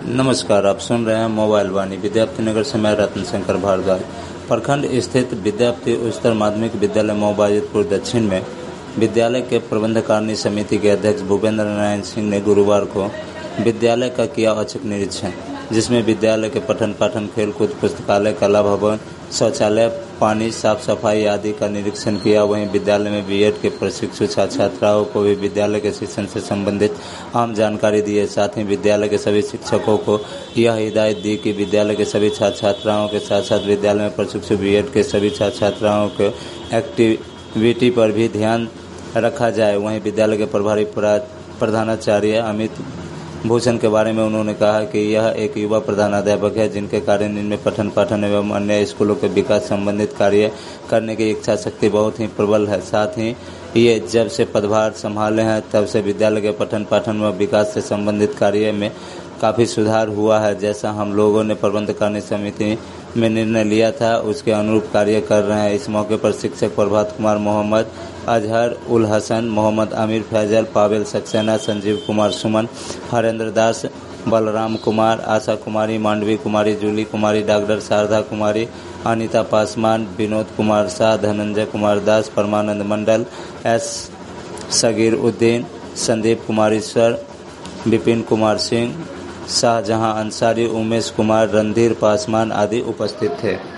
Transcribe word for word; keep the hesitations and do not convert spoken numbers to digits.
नमस्कार, आप सुन रहे हैं मोबाइल वाणी। विद्यापति नगर से मैं रत्न शंकर भारद्वाज। प्रखंड स्थित विद्यापति उच्चतर माध्यमिक विद्यालय मोबाजितपुर दक्षिण में विद्यालय के प्रबंधकारिणी समिति के अध्यक्ष भूपेंद्र नारायण सिंह ने गुरुवार को विद्यालय का किया औचक निरीक्षण, जिसमें विद्यालय के पठन पाठन, खेलकूद, पुस्तकालय, कला भवन, शौचालय, पानी, साफ सफाई आदि का निरीक्षण किया। वहीं विद्यालय में बीएड के प्रशिक्षु छात्र छात्राओं को भी विद्यालय के शिक्षण से संबंधित आम जानकारी दी है। साथ ही विद्यालय के सभी शिक्षकों को यह हिदायत दी कि विद्यालय के सभी छात्र छात्राओं के साथ साथ विद्यालय में प्रशिक्षु बीएड के सभी छात्र छात्राओं के एक्टिविटी पर भी ध्यान रखा जाए। वहीं विद्यालय के प्रभारी प्रधानाचार्य अमित भूषण के बारे में उन्होंने कहा कि यह एक युवा प्रधानाध्यापक है, जिनके कारण इनमें पठन पाठन एवं अन्य स्कूलों के विकास संबंधित कार्य करने की इच्छा शक्ति बहुत ही प्रबल है। साथ ही ये जब से पदभार संभाले हैं तब से विद्यालय के पठन पाठन व विकास से संबंधित कार्य में काफ़ी सुधार हुआ है। जैसा हम लोगों ने प्रबंधकारिणी समिति में निर्णय लिया था, उसके अनुरूप कार्य कर रहे हैं। इस मौके पर शिक्षक प्रभात कुमार, मोहम्मद अजहर उल हसन, मोहम्मद आमिर फैजल, पावेल सक्सेना, संजीव कुमार सुमन, हरेंद्र दास, बलराम कुमार, आशा कुमारी, मांडवी कुमारी, जूली कुमारी, डॉक्टर शारदा कुमारी, अनीता पासवान, विनोद कुमार शाह, धनंजय कुमार दास, परमानंद मंडल, एस सगीर उद्दीन, संदीप कुमार ईश्वर, विपिन कुमार सिंह, शाहजहां अंसारी, उमेश कुमार, रणधीर पासवान आदि उपस्थित थे।